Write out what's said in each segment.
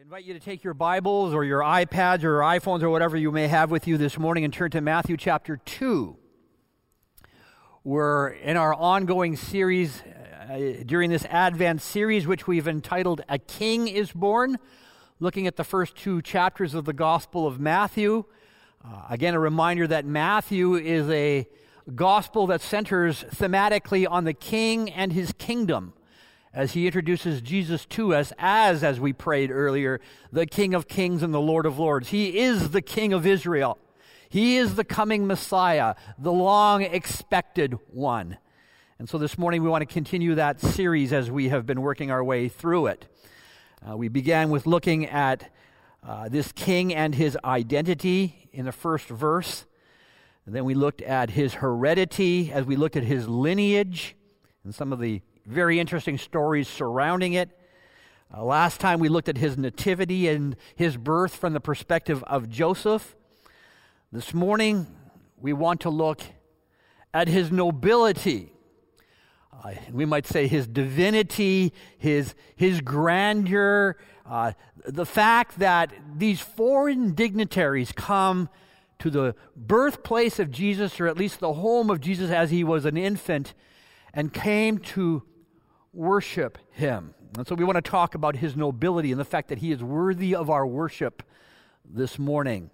invite you to take your Bibles or your iPads or iPhones or whatever you may have with you this morning and turn to Matthew chapter 2. We're in our ongoing series during this Advent series, which we've entitled A King is Born, looking at the first two chapters of the Gospel of Matthew. Again, a reminder that Matthew is a gospel that centers thematically on the King and his kingdom, as he introduces Jesus to us as we prayed earlier, the King of Kings and the Lord of Lords. He is the King of Israel. He is the coming Messiah, the long-expected one. And so this morning we want to continue that series as we have been working our way through it. We began with looking at this king and his identity in the first verse. And then we looked at his heredity as we looked at his lineage and some of the very interesting stories surrounding it. Last time we looked at his nativity and his birth from the perspective of Joseph. This morning we want to look at his nobility. We might say his divinity, his grandeur, the fact that these foreign dignitaries come to the birthplace of Jesus, or at least the home of Jesus as he was an infant, and came to worship him. And so we want to talk about his nobility and the fact that he is worthy of our worship this morning.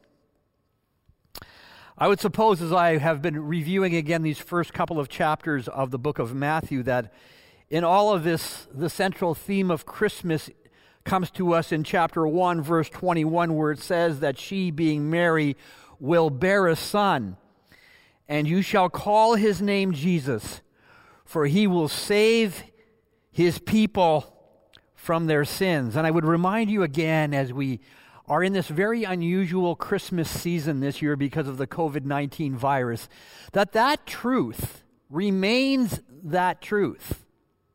I would suppose, as I have been reviewing again these first couple of chapters of the book of Matthew, that in all of this, the central theme of Christmas comes to us in chapter 1, verse 21, where it says that she, being Mary, will bear a son, and you shall call his name Jesus, for he will save his people from their sins. And I would remind you again, as we are in this very unusual Christmas season this year because of the COVID-19 virus, that truth remains that truth.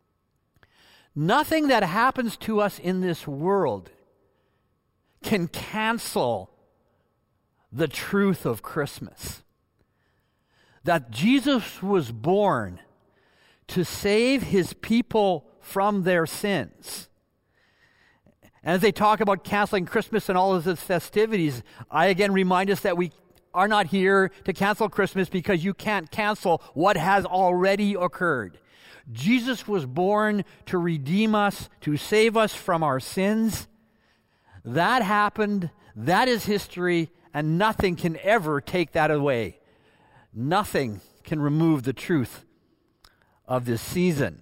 Nothing that happens to us in this world can cancel the truth of Christmas. That Jesus was born to save his people from their sins. And as they talk about canceling Christmas and all of its festivities, I again remind us that we are not here to cancel Christmas because you can't cancel what has already occurred. Jesus was born to redeem us, to save us from our sins. That happened, that is history, and nothing can ever take that away. Nothing can remove the truth of this season.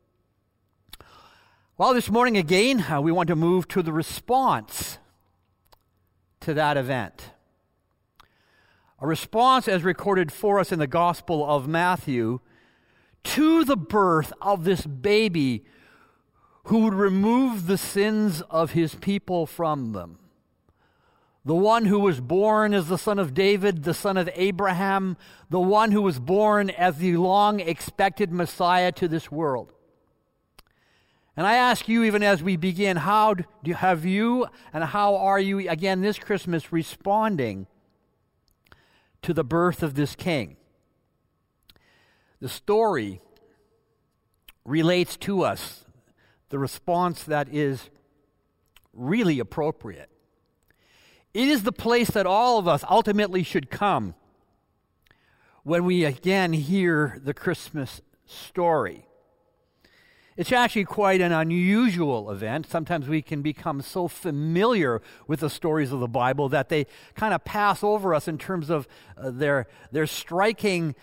Well, this morning again, we want to move to the response to that event. A response as recorded for us in the Gospel of Matthew to the birth of this baby who would remove the sins of his people from them. The one who was born as the son of David, the son of Abraham, the one who was born as the long-expected Messiah to this world. And I ask you, even as we begin, how have you and how are you, again, this Christmas responding to the birth of this king? The story relates to us the response that is really appropriate. It is the place that all of us ultimately should come when we again hear the Christmas story. It's actually quite an unusual event. Sometimes we can become so familiar with the stories of the Bible that they kind of pass over us in terms of their striking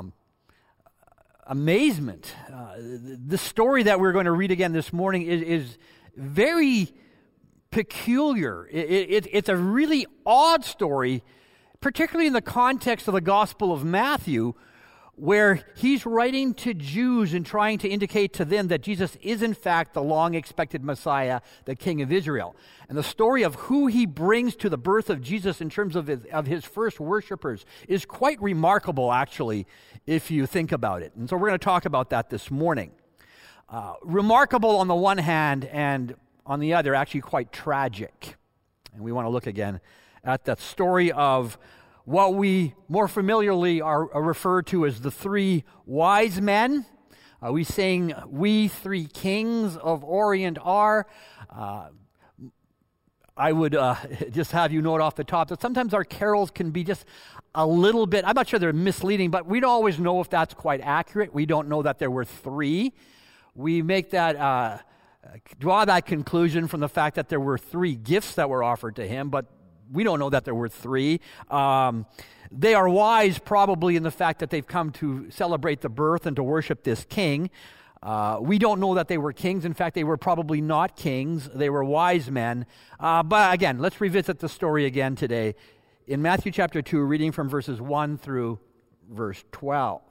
amazement. The story that we're going to read again this morning is very peculiar. It's a really odd story, particularly in the context of the Gospel of Matthew, where he's writing to Jews and trying to indicate to them that Jesus is in fact the long-expected Messiah, the King of Israel. And the story of who he brings to the birth of Jesus in terms of his first worshipers is quite remarkable, actually, if you think about it. And so we're going to talk about that this morning. Remarkable on the one hand, and on the other, actually quite tragic. And we want to look again at that story of what we more familiarly are referred to as the three wise men. We sing, "We three kings of Orient are." I would just have you note off the top that sometimes our carols can be just a little bit, I'm not sure they're misleading, but we don't always know if that's quite accurate. We don't know that there were three. We make that, draw that conclusion from the fact that there were three gifts that were offered to him, but we don't know that there were three. They are wise probably in the fact that they've come to celebrate the birth and to worship this king. We don't know that they were kings. In fact, they were probably not kings. They were wise men. But again, let's revisit the story again today. In Matthew chapter 2, reading from verses 1 through verse 12.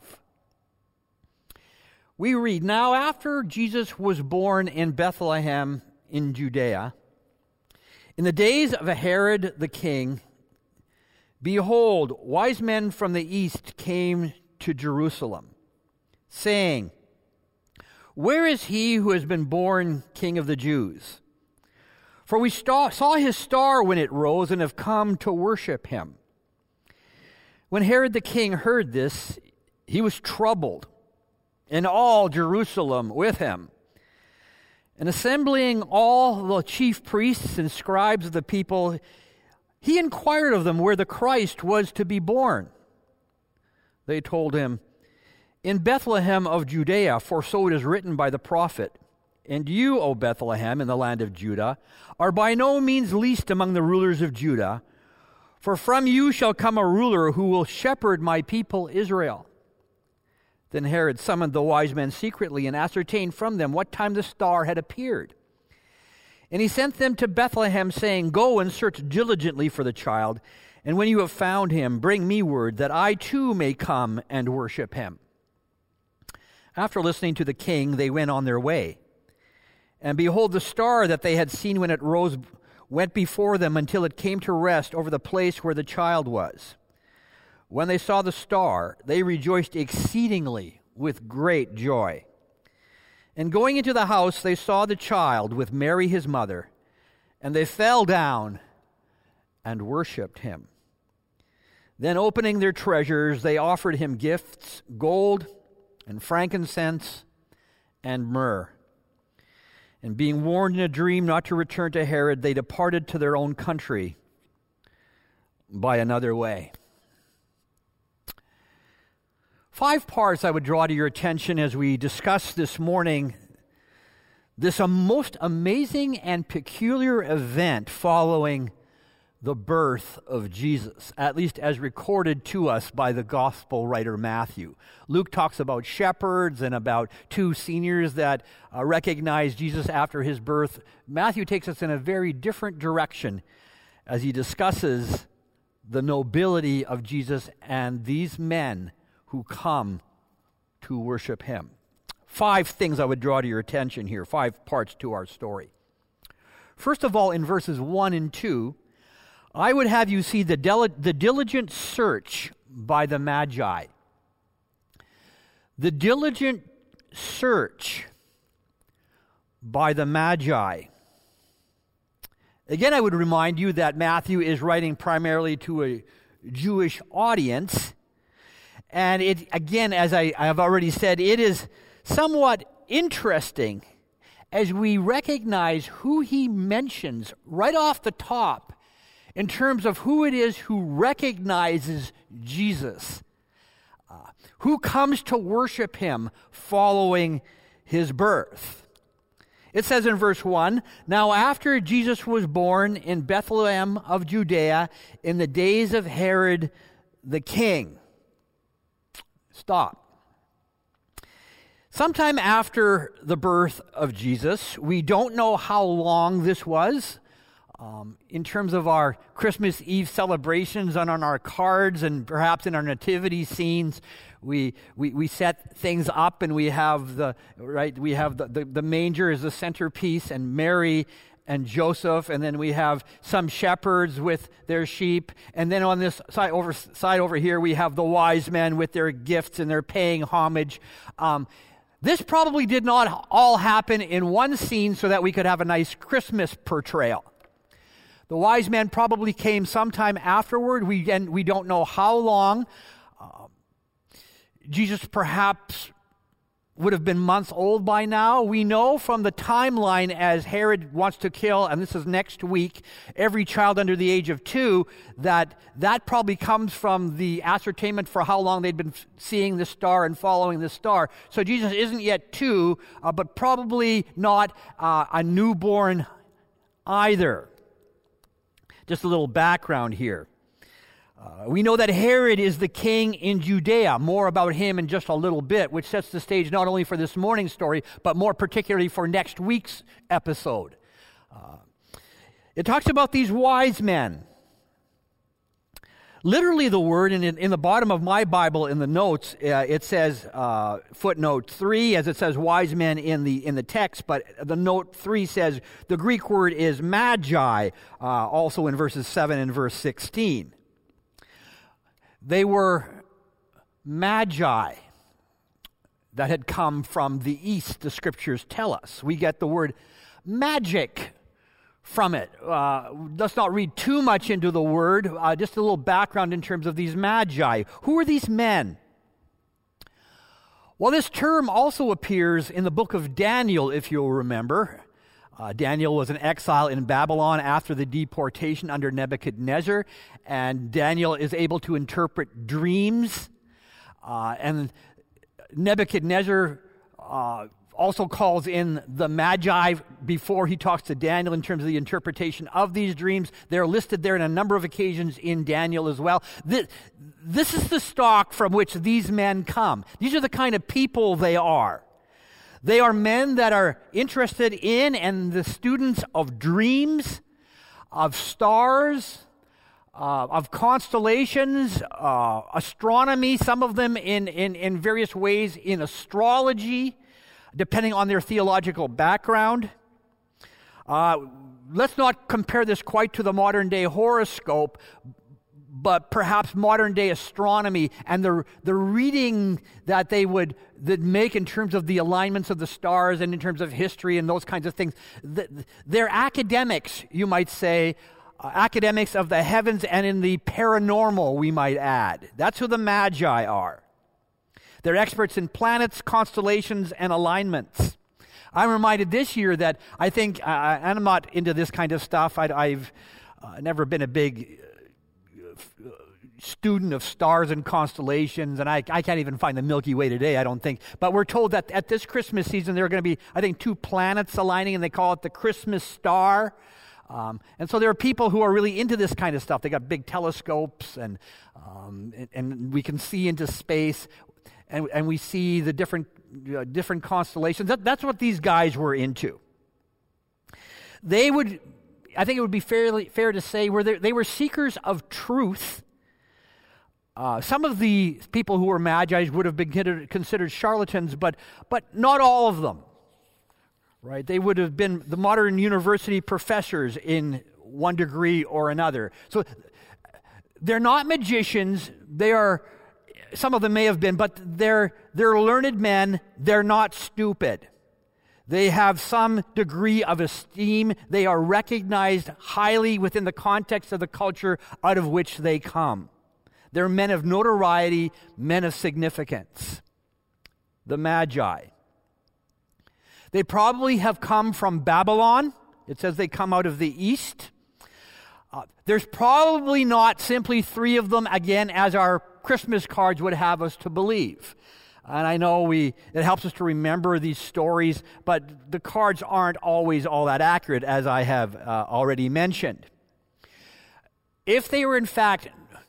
We read, "Now after Jesus was born in Bethlehem in Judea, in the days of Herod the king, behold, wise men from the east came to Jerusalem, saying, 'Where is he who has been born King of the Jews? For we saw his star when it rose and have come to worship him.' When Herod the king heard this, he was troubled, and all Jerusalem with him. And assembling all the chief priests and scribes of the people, he inquired of them where the Christ was to be born. They told him, 'In Bethlehem of Judea, for so it is written by the prophet, and you, O Bethlehem, in the land of Judah, are by no means least among the rulers of Judah, for from you shall come a ruler who will shepherd my people Israel.' Then Herod summoned the wise men secretly and ascertained from them what time the star had appeared. And he sent them to Bethlehem, saying, 'Go and search diligently for the child, and when you have found him, bring me word, that I too may come and worship him.' After listening to the king, they went on their way. And behold, the star that they had seen when it rose went before them until it came to rest over the place where the child was. When they saw the star, they rejoiced exceedingly with great joy. And going into the house, they saw the child with Mary his mother, and they fell down and worshipped him. Then opening their treasures, they offered him gifts, gold and frankincense and myrrh. And being warned in a dream not to return to Herod, they departed to their own country by another way." 5 parts I would draw to your attention as we discuss this morning this most amazing and peculiar event following the birth of Jesus, at least as recorded to us by the gospel writer Matthew. Luke talks about shepherds and about 2 seniors that recognize Jesus after his birth. Matthew takes us in a very different direction as he discusses the nobility of Jesus and these men who come to worship him. 5 things I would draw to your attention here, 5 parts to our story. First of all, in verses 1 and 2, I would have you see the diligent search by the Magi. The diligent search by the Magi. Again, I would remind you that Matthew is writing primarily to a Jewish audience. And it, again, as I have already said, it is somewhat interesting as we recognize who he mentions right off the top in terms of who it is who recognizes Jesus, who comes to worship him following his birth. It says in verse 1, "Now after Jesus was born in Bethlehem of Judea in the days of Herod the king." Stop. Sometime after the birth of Jesus, we don't know how long this was. In terms of our Christmas Eve celebrations and on our cards and perhaps in our nativity scenes, we set things up and we have the manger as the centerpiece and Mary and Joseph, and then we have some shepherds with their sheep, and then on this side over here we have the wise men with their gifts and they're paying homage. This probably did not all happen in one scene so that we could have a nice Christmas portrayal. The wise men probably came sometime afterward. We don't know how long. Jesus perhaps would have been months old by now. We know from the timeline as Herod wants to kill, and this is next week, every child under the age of 2, that probably comes from the ascertainment for how long they'd been seeing the star and following the star. So Jesus isn't yet 2, but probably not a newborn either. Just a little background here. We know that Herod is the king in Judea. More about him in just a little bit, which sets the stage not only for this morning's story, but more particularly for next week's episode. It talks about these wise men. Literally the word, in the bottom of my Bible in the notes, it says footnote 3, as it says wise men in the text, but the note 3 says the Greek word is magi, also in verses 7 and verse 16. They were magi that had come from the east, the scriptures tell us. We get the word magic from it. Let's not read too much into the word, just a little background in terms of these magi. Who are these men? Well, this term also appears in the book of Daniel, if you'll remember. Daniel was in exile in Babylon after the deportation under Nebuchadnezzar, and Daniel is able to interpret dreams. And Nebuchadnezzar also calls in the Magi before he talks to Daniel in terms of the interpretation of these dreams. They're listed there in a number of occasions in Daniel as well. This is the stock from which these men come. These are the kind of people they are. They are men that are interested in and the students of dreams, of stars, of constellations, astronomy, some of them in various ways in astrology, depending on their theological background. Let's not compare this quite to the modern day horoscope, but perhaps modern day astronomy and the reading that they would make in terms of the alignments of the stars and in terms of history and those kinds of things. They're academics, you might say, academics of the heavens and in the paranormal, we might add. That's who the Magi are. They're experts in planets, constellations, and alignments. I'm reminded this year that I think, and I'm not into this kind of stuff, I've never been a big student of stars and constellations, and I can't even find the Milky Way today, I don't think. But we're told that at this Christmas season there are going to be, I think, 2 planets aligning, and they call it the Christmas star. And so there are people who are really into this kind of stuff. They got big telescopes, and we can see into space, and we see the different constellations. That's what these guys were into. I think it would be fair to say they were seekers of truth. Some of the people who were magi would have been considered charlatans, but not all of them. Right? They would have been the modern university professors in one degree or another. So they're not magicians. Some of them may have been, but they're learned men. They're not stupid. They have some degree of esteem. They are recognized highly within the context of the culture out of which they come. They're men of notoriety, men of significance. The Magi. They probably have come from Babylon. It says they come out of the east. There's probably not simply 3 of them, again, as our Christmas cards would have us to believe. And I know it helps us to remember these stories, but the cards aren't always all that accurate, as I have already mentioned. If they were in fact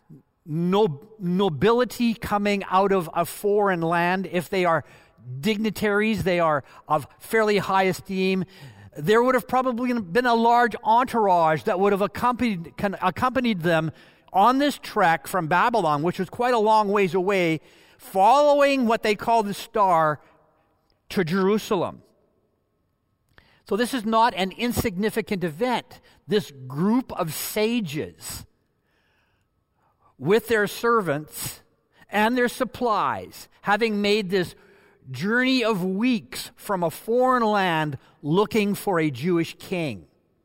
nobility coming out of a foreign land, if they are dignitaries, they are of fairly high esteem, there would have probably been a large entourage that would have accompanied them on this trek from Babylon, which was quite a long ways away, following what they call the star to Jerusalem. So this is not an insignificant event. This group of sages with their servants and their supplies, having made this journey of weeks from a foreign land looking for a Jewish king.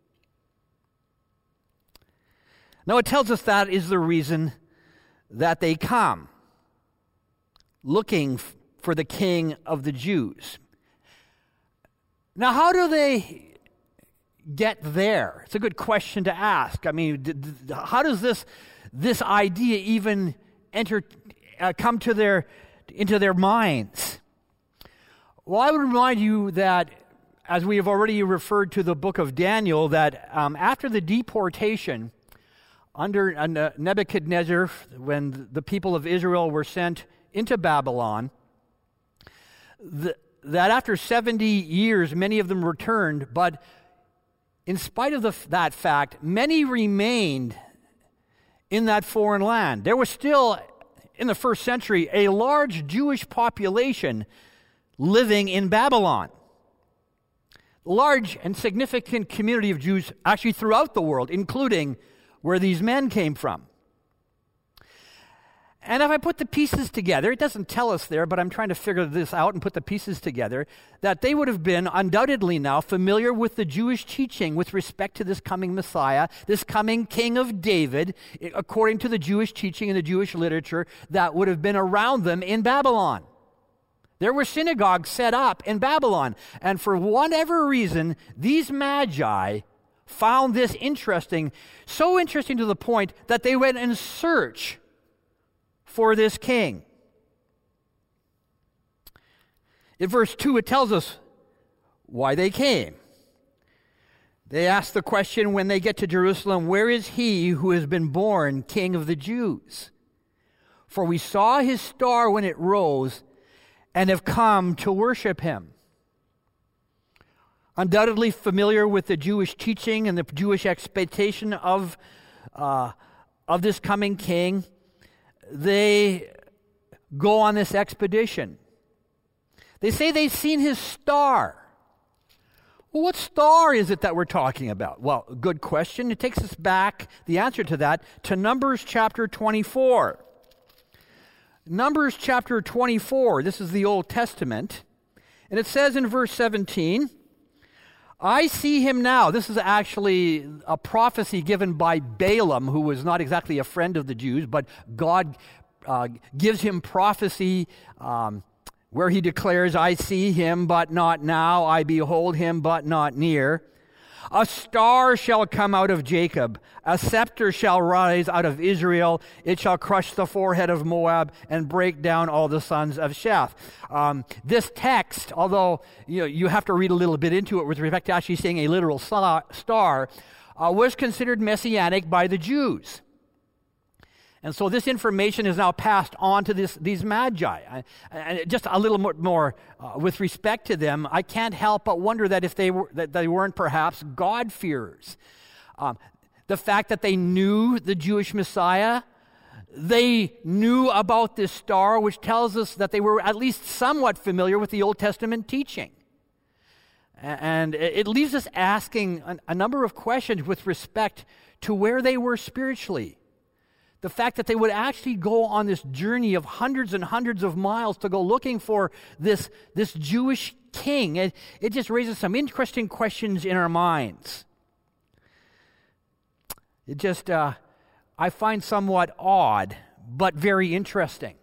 Now it tells us that is the reason that they come, looking for the King of the Jews. Now, how do they get there? It's a good question to ask. I mean, how does this idea even come to into their minds? Well, I would remind you that, as we have already referred to the book of Daniel, that after the deportation under Nebuchadnezzar, when the people of Israel were sent into Babylon, that after 70 years, many of them returned, but in spite of that fact, many remained in that foreign land. There was still, in the first century, a large Jewish population living in Babylon. A large and significant community of Jews actually throughout the world, including where these men came from. And if I put the pieces together, it doesn't tell us there, but I'm trying to figure this out and put the pieces together, that they would have been undoubtedly now familiar with the Jewish teaching with respect to this coming Messiah, this coming King of David, according to the Jewish teaching and the Jewish literature that would have been around them in Babylon. There were synagogues set up in Babylon, and for whatever reason, these magi found this interesting, so interesting to the point that they went in search for this king. In verse 2, it tells us why they came. They ask the question when they get to Jerusalem, "Where is he who has been born King of the Jews? For we saw his star when it rose and have come to worship him." Undoubtedly familiar with the Jewish teaching and the Jewish expectation of this coming king, they go on this expedition. They say they've seen his star. Well, what star is it that we're talking about? Well, good question. It takes us back, the answer to that, to Numbers chapter 24. Numbers chapter 24, this is the Old Testament, and it says in verse 17, "I see him now." This is actually a prophecy given by Balaam, who was not exactly a friend of the Jews, but God gives him prophecy where he declares, "I see him, but not now. I behold him, but not near. A star shall come out of Jacob. A scepter shall rise out of Israel. It shall crush the forehead of Moab and break down all the sons of Sheth." This text, although you have to read a little bit into it with respect to actually seeing a literal star, was considered messianic by the Jews. And so this information is now passed on to these magi. And just a little more with respect to them, I can't help but wonder that if they weren't perhaps God-fearers. The fact that they knew the Jewish Messiah, they knew about this star, which tells us that they were at least somewhat familiar with the Old Testament teaching. And it leaves us asking a number of questions with respect to where they were spiritually. The fact that they would actually go on this journey of hundreds and hundreds of miles to go looking for this Jewish king, it just raises some interesting questions in our minds. It just, I find somewhat odd, but very interesting.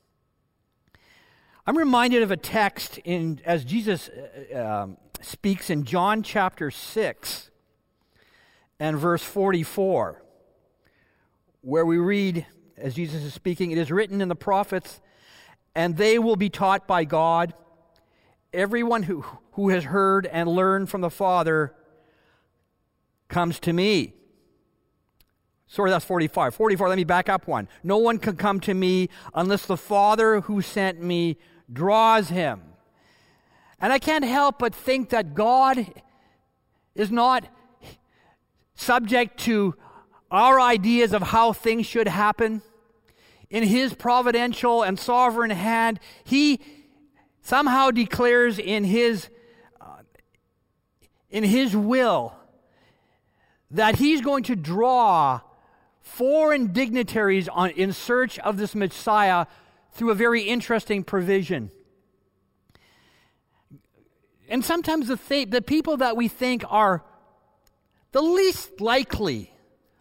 I'm reminded of a text as Jesus speaks in John chapter 6 and verse 44. Where we read, as Jesus is speaking, "It is written in the prophets, and they will be taught by God. Everyone who has heard and learned from the Father comes to me." Sorry, that's 45. 44, let me back up one. "No one can come to me unless the Father who sent me draws him." And I can't help but think that God is not subject to our ideas of how things should happen. In his providential and sovereign hand, he somehow declares in his will that he's going to draw foreign dignitaries in search of this Messiah through a very interesting provision. And sometimes the people that we think are the least likely,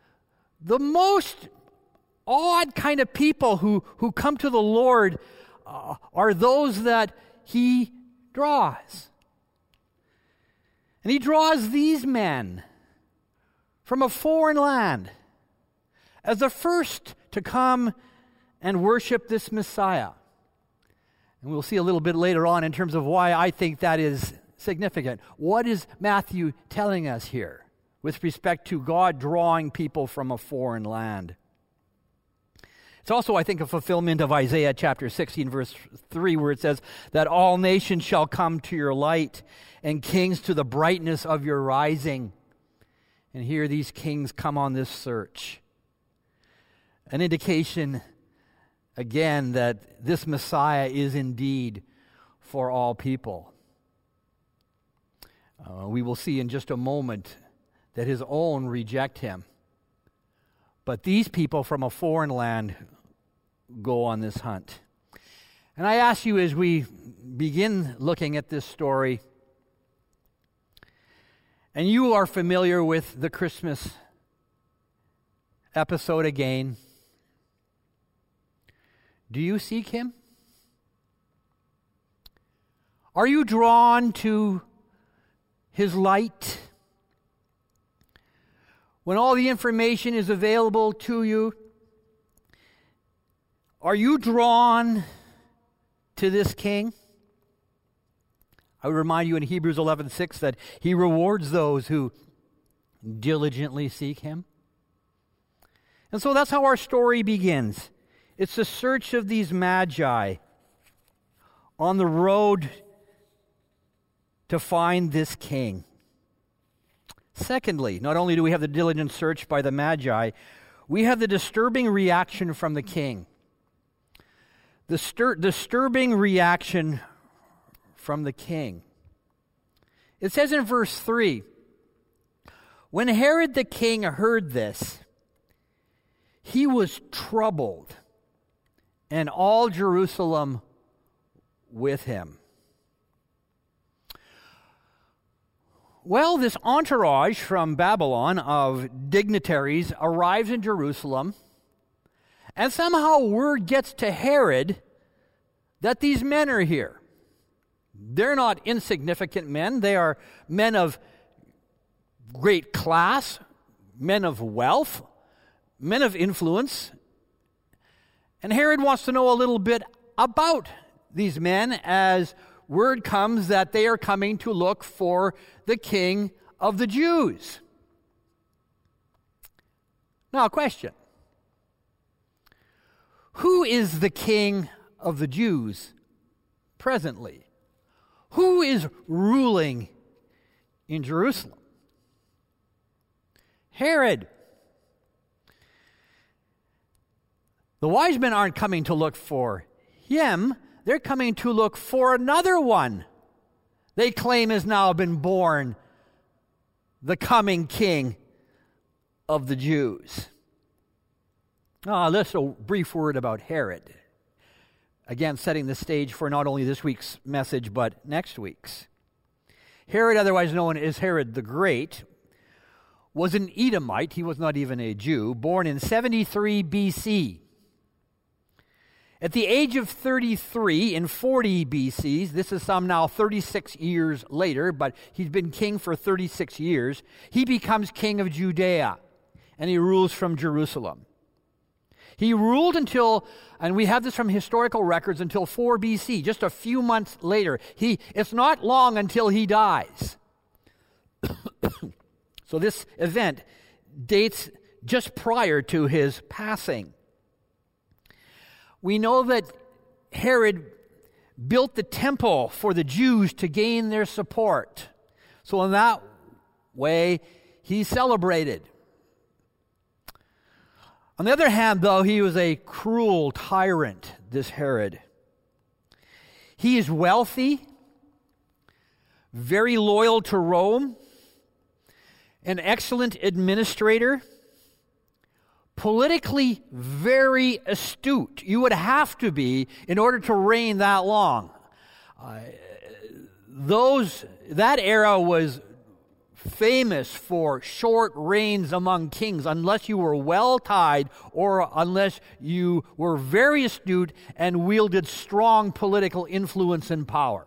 the most odd kind of people who come to the Lord are those that he draws. And he draws these men from a foreign land as the first to come and worship this Messiah. And we'll see a little bit later on in terms of why I think that is significant. What is Matthew telling us here with respect to God drawing people from a foreign land? It's also, I think, a fulfillment of Isaiah chapter 16, verse 3, where it says that all nations shall come to your light and kings to the brightness of your rising. And here these kings come on this search. An indication, again, that this Messiah is indeed for all people. We will see in just a moment that his own reject him. But these people from a foreign land go on this hunt. And I ask you, as we begin looking at this story, and you are familiar with the Christmas episode again, do you seek him? Are you drawn to his light? When all the information is available to you, are you drawn to this king? I would remind you in Hebrews 11:6 that he rewards those who diligently seek him. And so that's how our story begins. It's the search of these magi on the road to find this king. Secondly, not only do we have the diligent search by the magi, we have the disturbing reaction from the king. The disturbing reaction from the king. It says in verse 3, when Herod the king heard this, he was troubled, and all Jerusalem with him. Well, this entourage from Babylon of dignitaries arrives in Jerusalem, and somehow word gets to Herod that these men are here. They're not insignificant men. They are men of great class, men of wealth, men of influence. And Herod wants to know a little bit about these men as word comes that they are coming to look for the king of the Jews. Now, a question. Who is the king of the Jews presently? Who is ruling in Jerusalem? Herod. The wise men aren't coming to look for him. They're coming to look for another one they claim has now been born, the coming king of the Jews. Let's a brief word about Herod. Again, setting the stage for not only this week's message, but next week's. Herod, otherwise known as Herod the Great, was an Edomite. He was not even a Jew, born in 73 BC. At the age of 33 in 40 BC, this is some now 36 years later, but he's been king for 36 years, he becomes king of Judea, and he rules from Jerusalem. He ruled until, and we have this from historical records, until 4 BC, just a few months later. It's not long until he dies. So this event dates just prior to his passing. We know that Herod built the temple for the Jews to gain their support. So in that way, he celebrated. On the other hand, though, he was a cruel tyrant, this Herod. He is wealthy, very loyal to Rome, an excellent administrator, politically very astute. You would have to be in order to reign that long. That era was famous for short reigns among kings unless you were well tied or unless you were very astute and wielded strong political influence and power.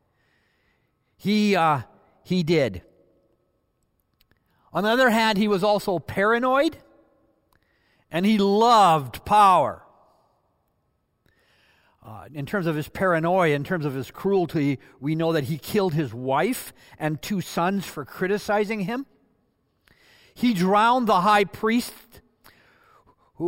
He did. On the other hand, he was also paranoid, and he loved power. In terms of his paranoia, in terms of his cruelty, we know that he killed his wife and 2 sons for criticizing him. He drowned the high priest, who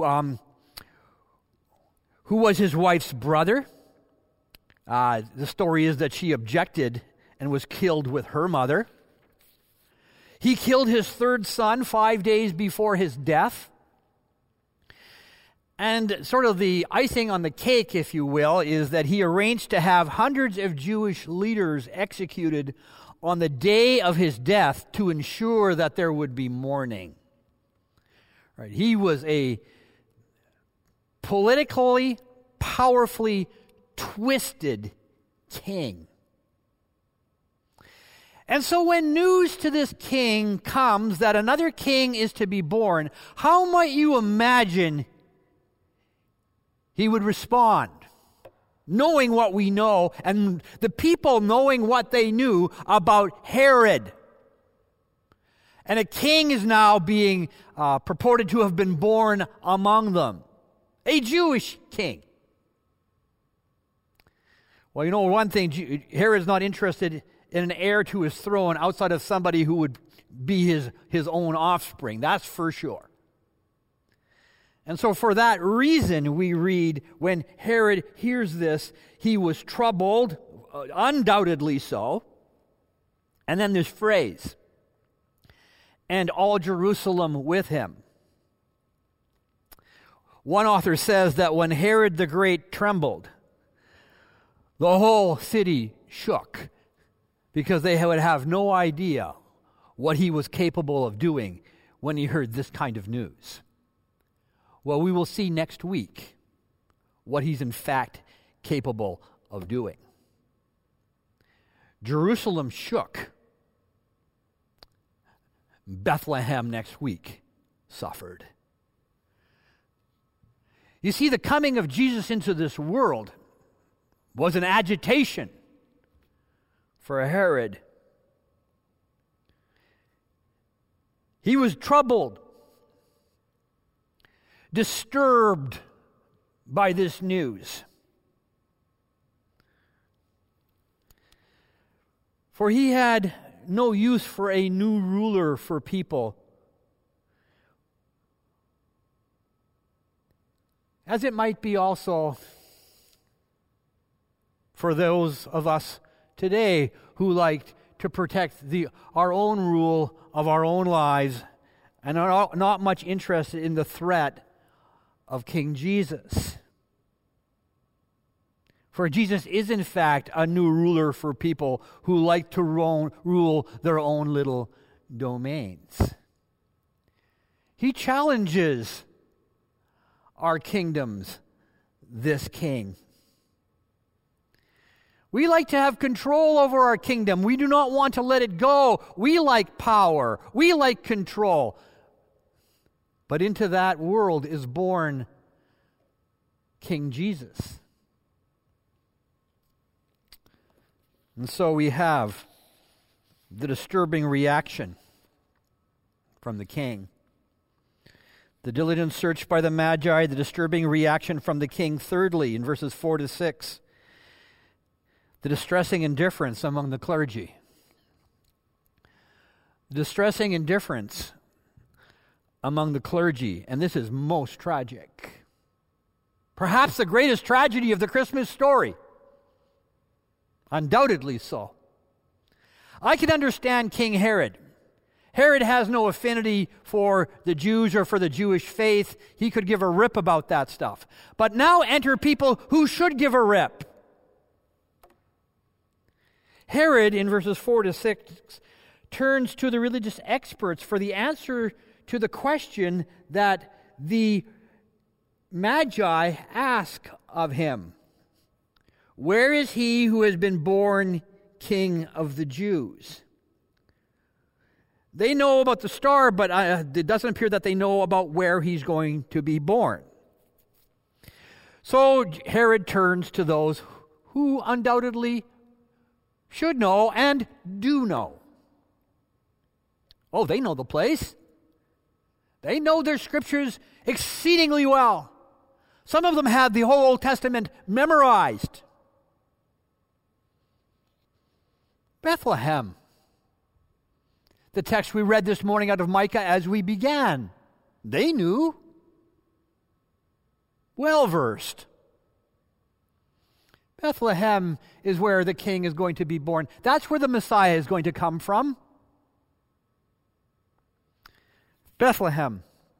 was his wife's brother. The story is that she objected and was killed with her mother. He killed his 3rd son 5 days before his death. And sort of the icing on the cake, if you will, is that he arranged to have hundreds of Jewish leaders executed on the day of his death to ensure that there would be mourning. Right? He was a politically, powerfully twisted king. And so when news to this king comes that another king is to be born, how might you imagine he would respond, knowing what we know, and the people knowing what they knew about Herod? And a king is now being purported to have been born among them, a Jewish king. Well, you know one thing, Herod's not interested in an heir to his throne outside of somebody who would be his own offspring, that's for sure. And so for that reason, we read, when Herod hears this, he was troubled, undoubtedly so. And then this phrase, and all Jerusalem with him. One author says that when Herod the Great trembled, the whole city shook, because they would have no idea what he was capable of doing when he heard this kind of news. Well, we will see next week what he's in fact capable of doing. Jerusalem shook. Bethlehem next week suffered. You see, the coming of Jesus into this world was an agitation for Herod. He was troubled, disturbed by this news. For he had no use for a new ruler for people, as it might be also for those of us today who like to protect our own rule of our own lives and are not much interested in the threat of King Jesus. For Jesus is in fact a new ruler for people who like to rule their own little domains. He challenges our kingdoms, this king. We like to have control over our kingdom. We do not want to let it go. We like power. We like control. But into that world is born King Jesus. And so we have the disturbing reaction from the king. The diligent search by the Magi, the disturbing reaction from the king. Thirdly, in verses 4 to 6, the distressing indifference among the clergy. The distressing indifference among the clergy, and this is most tragic. Perhaps the greatest tragedy of the Christmas story. Undoubtedly so. I can understand King Herod. Herod has no affinity for the Jews or for the Jewish faith. He could give a rip about that stuff. But now enter people who should give a rip. Herod, in verses 4 to 6, turns to the religious experts for the answer to the question that the Magi ask of him. Where is he who has been born King of the Jews? They know about the star, but it doesn't appear that they know about where he's going to be born. So Herod turns to those who undoubtedly should know and do know. Oh, they know the place. They know their scriptures exceedingly well. Some of them have the whole Old Testament memorized. Bethlehem. The text we read this morning out of Micah as we began. They knew. Well versed. Bethlehem is where the king is going to be born. That's where the Messiah is going to come from. Bethlehem.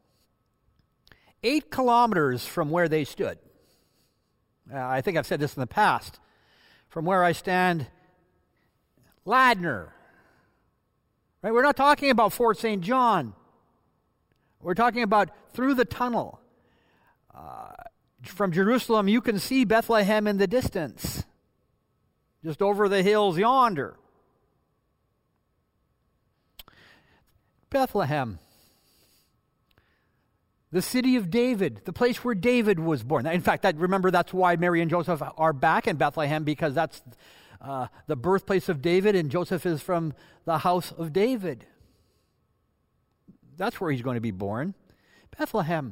8 kilometers from where they stood. I think I've said this in the past. From where I stand, Ladner. Right? We're not talking about Fort St. John. We're talking about through the tunnel. From Jerusalem, you can see Bethlehem in the distance, just over the hills yonder. Bethlehem, the city of David, the place where David was born. In fact, remember that's why Mary and Joseph are back in Bethlehem, because that's the birthplace of David, and Joseph is from the house of David. That's where he's going to be born. Bethlehem.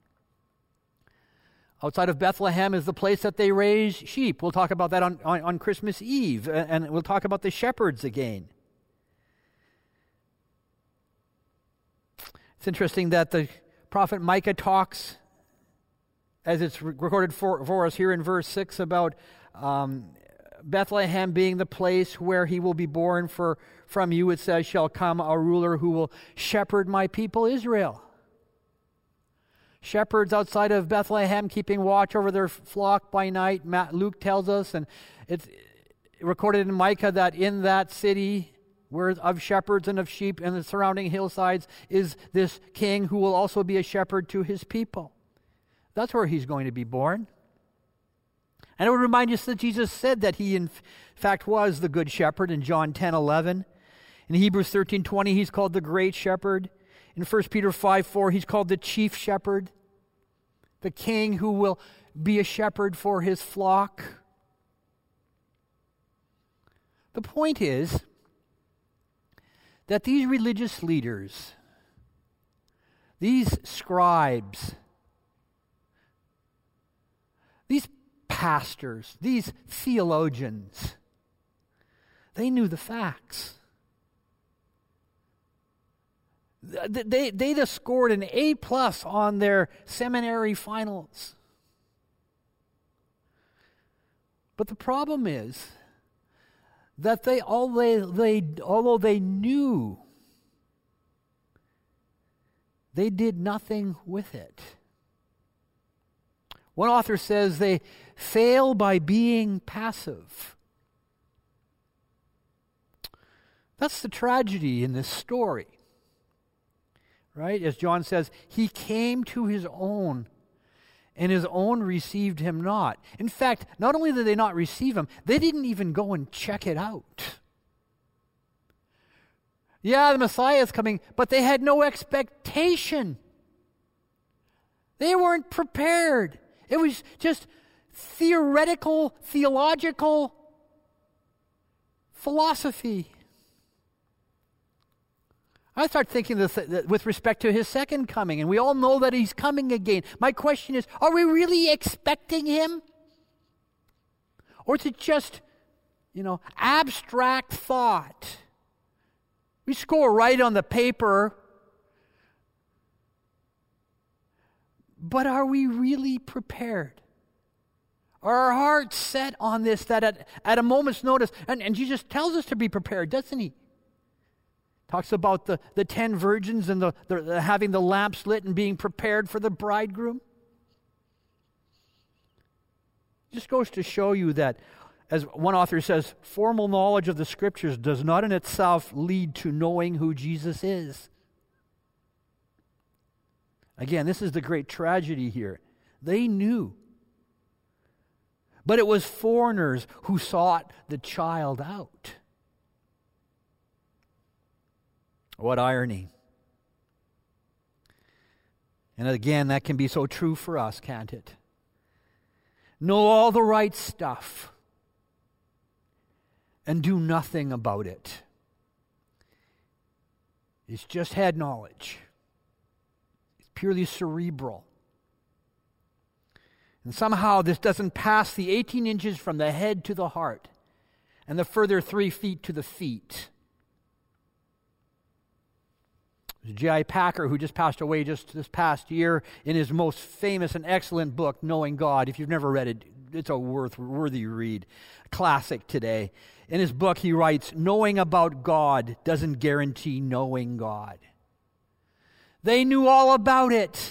Outside of Bethlehem is the place that they raise sheep. We'll talk about that on Christmas Eve, and we'll talk about the shepherds again. It's interesting that the prophet Micah talks, as it's recorded for us here in verse 6, about Bethlehem being the place where he will be born. From you, it says, shall come a ruler who will shepherd my people Israel. Shepherds outside of Bethlehem keeping watch over their flock by night. Luke tells us, and it's recorded in Micah, that in that city where of shepherds and of sheep and the surrounding hillsides is this king who will also be a shepherd to his people. That's where he's going to be born. And it would remind us that Jesus said that he in fact was the good shepherd in John 10:11. In Hebrews 13:20, he's called the great shepherd. In 1 Peter 5:4, he's called the chief shepherd, the king who will be a shepherd for his flock. The point is that these religious leaders, these scribes, these pastors, these theologians, they knew the facts. They just scored an A+ on their seminary finals. But the problem is that although they knew, they did nothing with it. One author says they fail by being passive. That's the tragedy in this story. Right? As John says, he came to his own, and his own received him not. In fact, not only did they not receive him, they didn't even go and check it out. Yeah, the Messiah is coming, but they had no expectation. They weren't prepared. It was just theoretical, theological philosophy. I start thinking this with respect to his second coming, and we all know that he's coming again. My question is, are we really expecting him? Or is it just, abstract thought? We score right on the paper, but are we really prepared? Are our hearts set on this, that at a moment's notice, and Jesus tells us to be prepared, doesn't he? Talks about the 10 virgins and the having the lamps lit and being prepared for the bridegroom. Just goes to show you that, as one author says, formal knowledge of the Scriptures does not in itself lead to knowing who Jesus is. Again, this is the great tragedy here. They knew. But it was foreigners who sought the child out. What irony. And again, that can be so true for us, can't it? Know all the right stuff and do nothing about it. It's just head knowledge. It's purely cerebral. And somehow this doesn't pass the 18 inches from the head to the heart and the further 3 feet to the feet. J.I. Packer, who just passed away just this past year, in his most famous and excellent book, Knowing God. If you've never read it, it's a worthy read. Classic today. In his book, he writes, knowing about God doesn't guarantee knowing God. They knew all about it.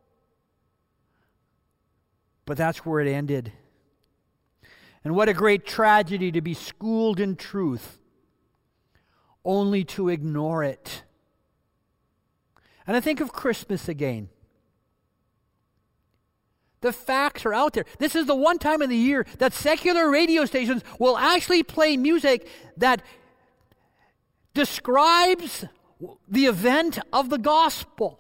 But that's where it ended. And what a great tragedy to be schooled in truth, only to ignore it. And I think of Christmas again. The facts are out there. This is the one time in the year that secular radio stations will actually play music that describes the event of the gospel.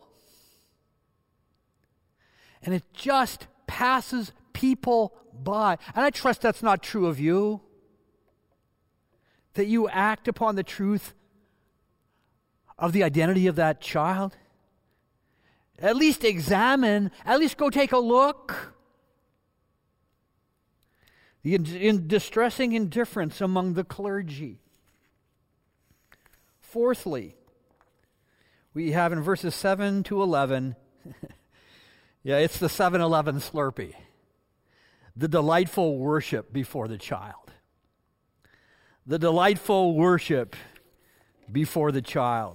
And it just passes people by. And I trust that's not true of you. That you act upon the truth of the identity of that child. At least examine, at least go take a look. The distressing indifference among the clergy. Fourthly, we have in verses 7 to 11, yeah, it's the 7-Eleven Slurpee. The delightful worship before the child. The delightful worship before the child.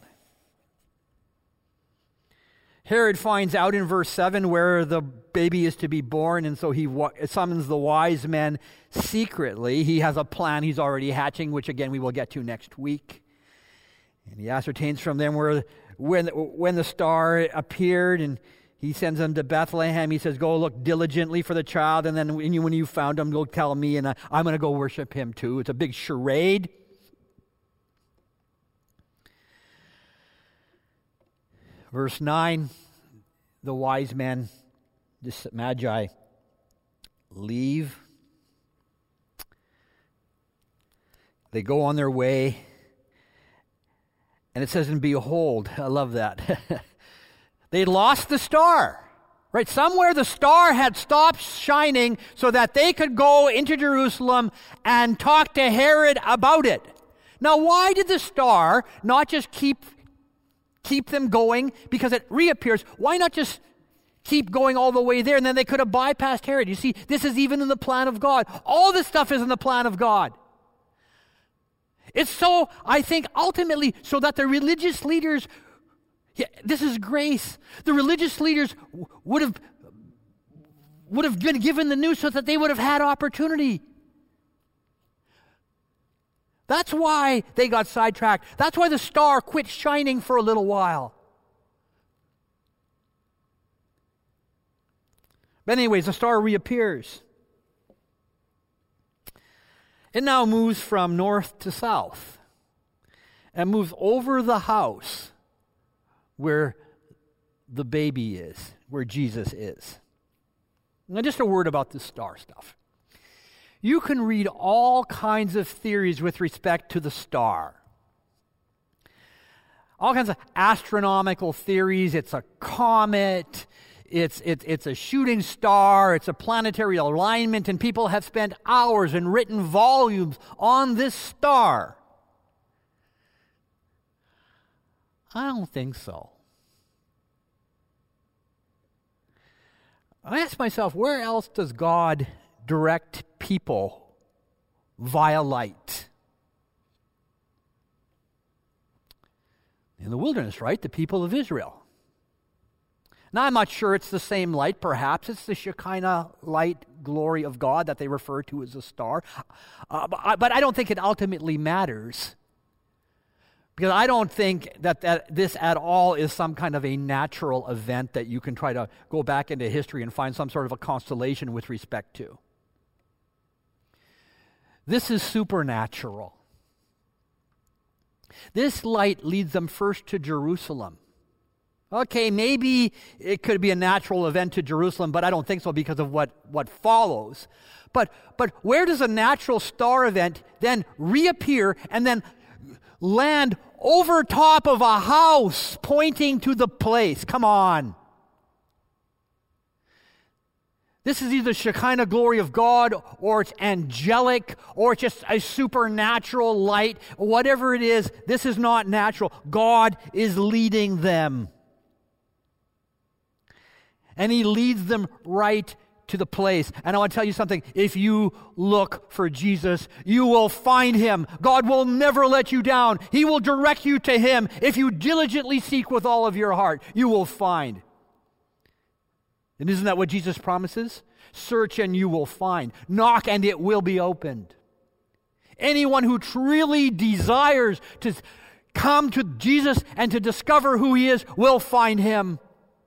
Herod finds out in verse 7 where the baby is to be born, and so he summons the wise men secretly. He has a plan he's already hatching, which again we will get to next week. And he ascertains from them when the star appeared, and he sends them to Bethlehem. He says, go look diligently for the child, and then when you found him, go tell me, and I'm going to go worship him too. It's a big charade. Verse 9, the wise men, this magi, leave. They go on their way. And it says, and behold, I love that. They lost the star. Right? Somewhere the star had stopped shining so that they could go into Jerusalem and talk to Herod about it. Now, why did the star not just keep them going because it reappears? Why not just keep going all the way there, and then they could have bypassed Herod? You see, this is even in the plan of God. All this stuff is in the plan of God. It's so, I think, ultimately, so that the religious leaders, this is grace. The religious leaders would have been given the news so that they would have had opportunity. That's why they got sidetracked. That's why the star quit shining for a little while. But anyways, the star reappears. It now moves from north to south and moves over the house where the baby is, where Jesus is. Now, just a word about this star stuff. You can read all kinds of theories with respect to the star. All kinds of astronomical theories. It's a comet. It's a shooting star. It's a planetary alignment. And people have spent hours and written volumes on this star. I don't think so. I ask myself, where else does God direct people via light? In the wilderness, right? The people of Israel. Now, I'm not sure it's the same light. Perhaps it's the Shekinah light glory of God that they refer to as a star. But I don't think it ultimately matters. Because I don't think that this at all is some kind of a natural event that you can try to go back into history and find some sort of a constellation with respect to. This is supernatural. This light leads them first to Jerusalem. Okay, maybe it could be a natural event to Jerusalem, but I don't think so because of what follows. But where does a natural star event then reappear and then land over top of a house pointing to the place? Come on. This is either Shekinah glory of God, or it's angelic, or it's just a supernatural light. Whatever it is, this is not natural. God is leading them. And He leads them right to the place. And I want to tell you something. If you look for Jesus, you will find Him. God will never let you down. He will direct you to Him. If you diligently seek with all of your heart, you will find. And isn't that what Jesus promises? Search and you will find. Knock and it will be opened. Anyone who truly desires to come to Jesus and to discover who He is will find Him.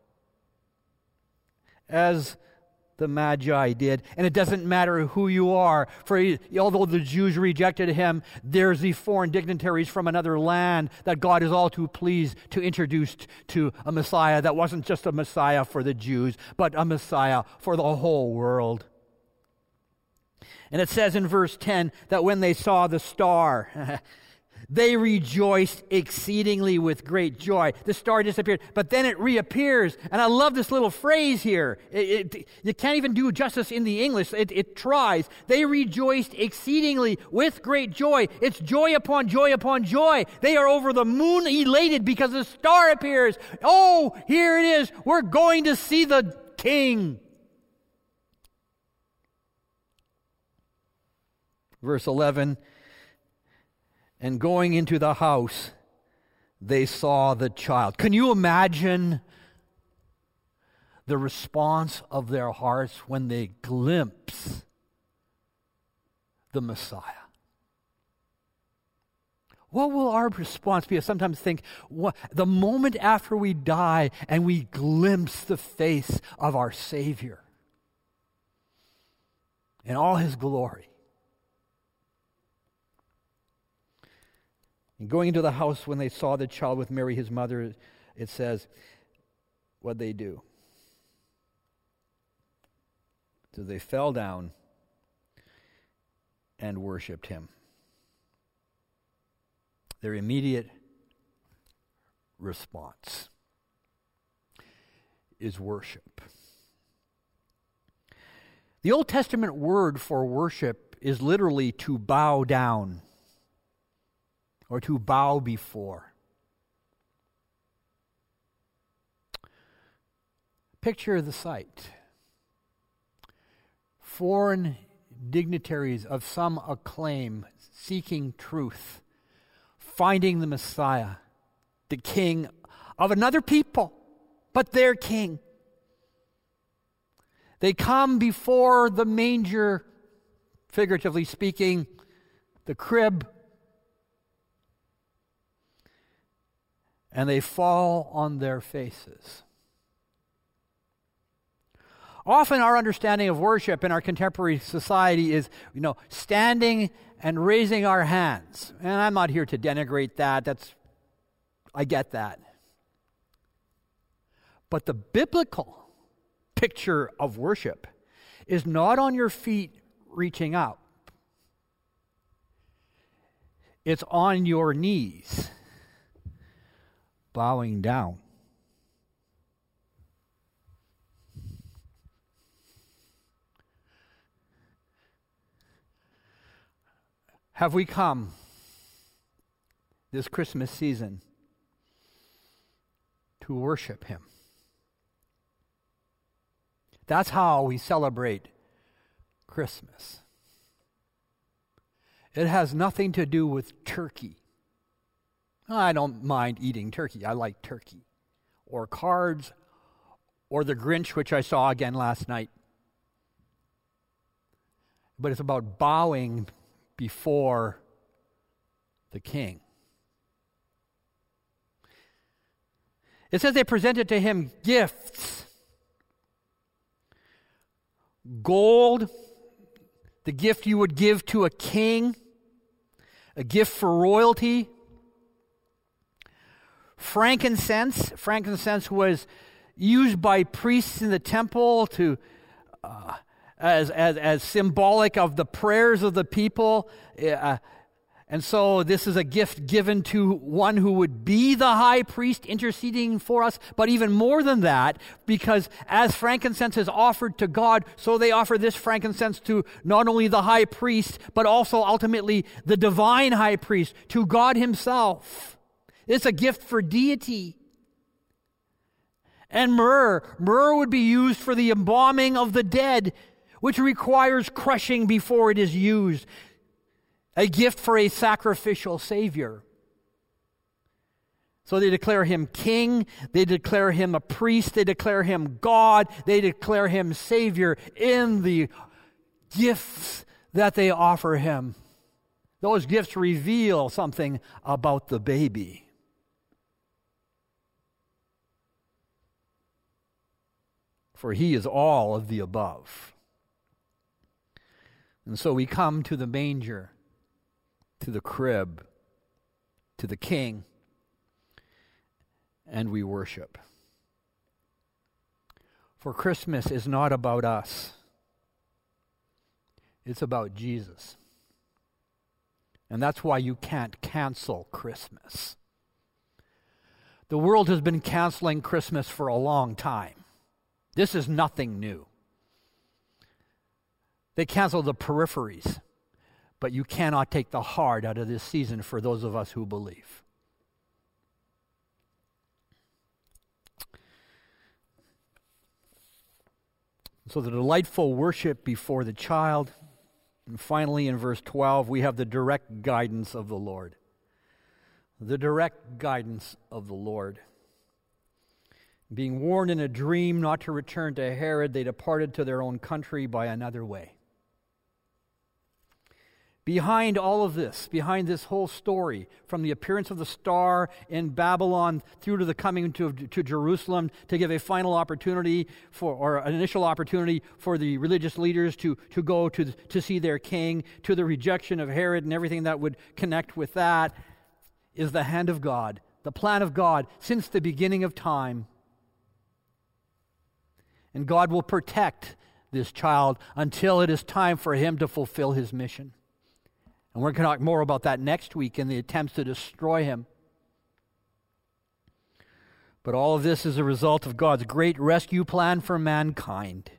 As the Magi did. And it doesn't matter who you are. For although the Jews rejected Him, there's the foreign dignitaries from another land that God is all too pleased to introduce to a Messiah that wasn't just a Messiah for the Jews, but a Messiah for the whole world. And it says in verse 10 that when they saw the star, they rejoiced exceedingly with great joy. The star disappeared, but then it reappears. And I love this little phrase here. You can't even do justice in the English. It tries. They rejoiced exceedingly with great joy. It's joy upon joy upon joy. They are over the moon elated because the star appears. Oh, here it is. We're going to see the King. Verse 11. And going into the house, they saw the child. Can you imagine the response of their hearts when they glimpse the Messiah? What will our response be? I sometimes think, the moment after we die and we glimpse the face of our Savior in all His glory. And going into the house, when they saw the child with Mary, His mother, it says, what'd they do? So they fell down and worshipped Him. Their immediate response is worship. The Old Testament word for worship is literally to bow down, or to bow before. Picture the sight. Foreign dignitaries of some acclaim, seeking truth, finding the Messiah, the King of another people, but their King. They come before the manger, figuratively speaking, the crib, and they fall on their faces. Often our understanding of worship in our contemporary society is, standing and raising our hands. And I'm not here to denigrate that. I get that. But the biblical picture of worship is not on your feet reaching up. It's on your knees, bowing down. Have we come this Christmas season to worship Him? That's how we celebrate Christmas. It has nothing to do with turkey. I don't mind eating turkey. I like turkey. Or cards, or the Grinch, which I saw again last night. But it's about bowing before the King. It says they presented to Him gifts. Gold, the gift you would give to a king, a gift for royalty. frankincense. Frankincense was used by priests in the temple to as symbolic of the prayers of the people. And so this is a gift given to one who would be the high priest interceding for us. But even more than that, because as frankincense is offered to God, so they offer this frankincense to not only the high priest, but also ultimately the divine high priest, to God himself. It's a gift for deity. And myrrh would be used for the embalming of the dead, which requires crushing before it is used. A gift for a sacrificial Savior. So they declare him king, they declare him a priest, they declare him God, they declare him Savior in the gifts that they offer him. Those gifts reveal something about the baby. For he is all of the above. And so we come to the manger, to the crib, to the king, and we worship. For Christmas is not about us. It's about Jesus. And that's why you can't cancel Christmas. The world has been canceling Christmas for a long time. This is nothing new. They cancel the peripheries. But you cannot take the heart out of this season for those of us who believe. So the delightful worship before the child. And finally in verse 12, we have the direct guidance of the Lord. The direct guidance of the Lord. Being warned in a dream not to return to Herod, they departed to their own country by another way. Behind all of this, behind this whole story, from the appearance of the star in Babylon through to the coming to Jerusalem to give a final opportunity or an initial opportunity for the religious leaders to go to see their king, to the rejection of Herod and everything that would connect with that, is the hand of God, the plan of God since the beginning of time. And God will protect this child until it is time for him to fulfill his mission. And we're going to talk more about that next week in the attempts to destroy him. But all of this is a result of God's great rescue plan for mankind.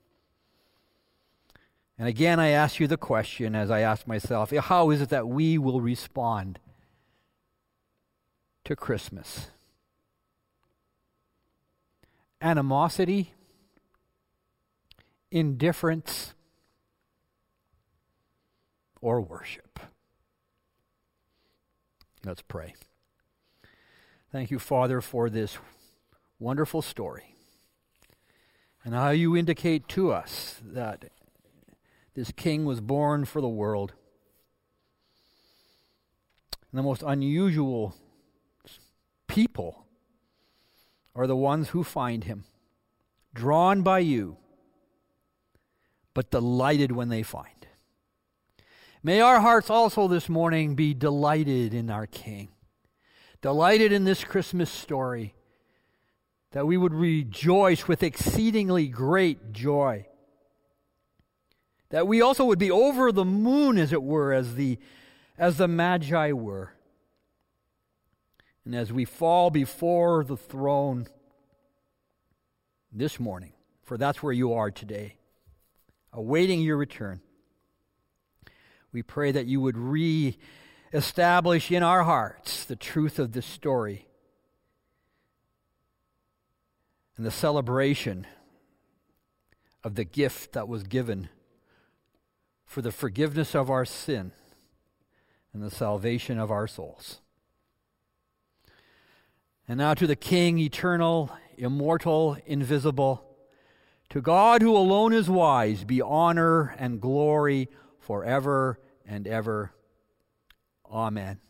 And again, I ask you the question, as I ask myself, how is it that we will respond to Christmas? Animosity? Indifference? Or worship? Let's pray. Thank you, Father, for this wonderful story and how you indicate to us that this king was born for the world. And the most unusual people are the ones who find him, drawn by you, but delighted when they find. May our hearts also this morning be delighted in our King, delighted in this Christmas story, that we would rejoice with exceedingly great joy, that we also would be over the moon, as it were, as the Magi were, and as we fall before the throne this morning, for that's where you are today, awaiting your return. We pray that you would re-establish in our hearts the truth of this story and the celebration of the gift that was given for the forgiveness of our sin and the salvation of our souls. And now to the King, eternal, immortal, invisible, to God who alone is wise, be honor and glory forever and ever. Amen.